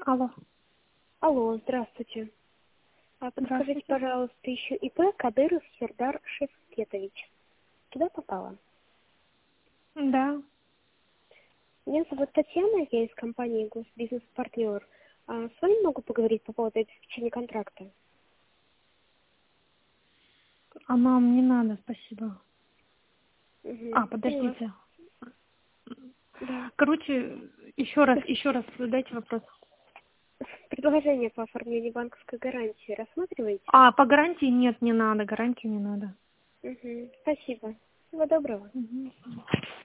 Алло. Алло, здравствуйте. Подскажите, Здравствуйте. пожалуйста, еще ИП Кадыров Сердар Шевкетович. Туда попала? Да. Меня зовут Татьяна, я из компании Госбизнес-партнер. С вами могу поговорить по поводу обеспечения контракта? А нам не надо, спасибо. Угу, поняла. Подождите. Да. Короче, еще раз задайте вопрос. Предложение по оформлению банковской гарантии рассматриваете? По гарантии нет, не надо, гарантию не надо. Угу, спасибо. Всего доброго. Мгм.